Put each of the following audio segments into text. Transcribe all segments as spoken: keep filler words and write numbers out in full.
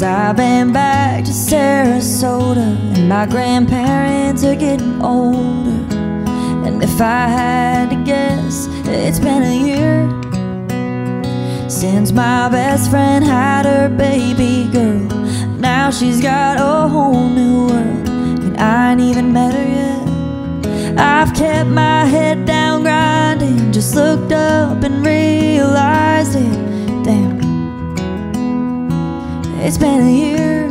'cause I've been back to Sarasota, and my grandparents are getting older. And if I had to guess, it's been a year since my best friend had her baby girl. Now she's got a whole new world, and I ain't even met her yet. I've kept my head down grinding, just looked up and realized it. Damn, it's been a year,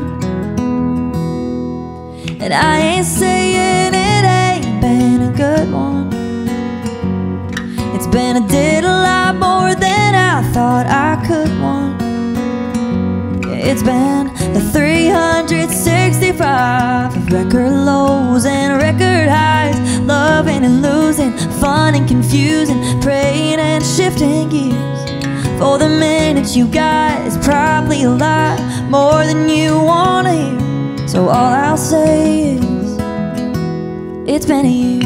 and I ain't saying it ain't been a good one. It's been a diddle lot more than I thought I could want. It's been the three hundred sixty-five of record lows and record highs, loving and losing, fun and confusing, praying and shifting gears. For the minutes you got is probably a lot more than you want to hear. So all I'll say is, it's been a year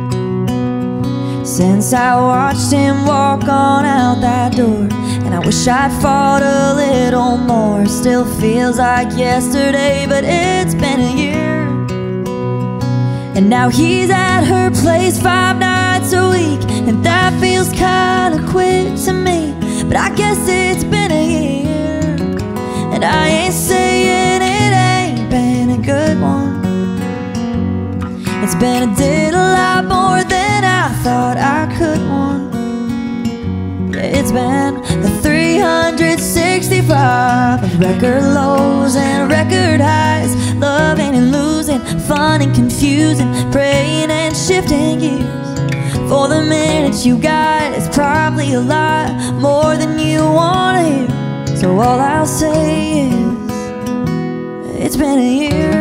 since I watched him walk on out that door. And I wish I'd fought a little more. Still feels like yesterday, but it's been a year. And now he's at her place five nights a week, and that feels kinda quick to me. But I guess it's been a year, and I ain't saying it ain't been a good one. It's been a diddle lot more than I thought I could want. Yeah, it's been the three hundred sixty-five of record lows and record highs, loving and losing, fun and confusing, praying and shifting gears. For the minutes you got is probably a lot more than you want to hear. So all I'll say is, it's been a year.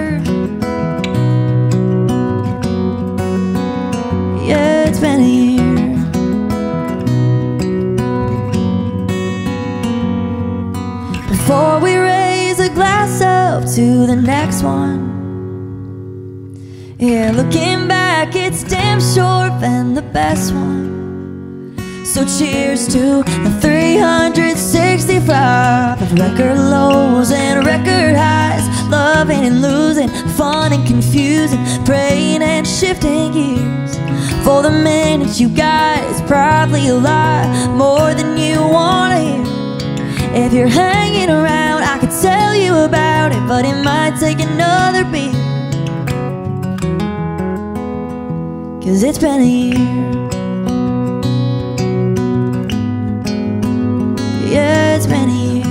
Yeah, it's been a year. Before we raise a glass up to the next one, yeah, looking back, it's damn sure been the best one. So cheers to the three hundred sixty-five of record lows and record highs, loving and losing, fun and confusing, praying and shifting gears. For the minutes you got is probably a lot more than you want to hear. If you're hanging around, I could tell you about it, but it might take another beat, 'cause it's been a year. Yeah, it's been a year.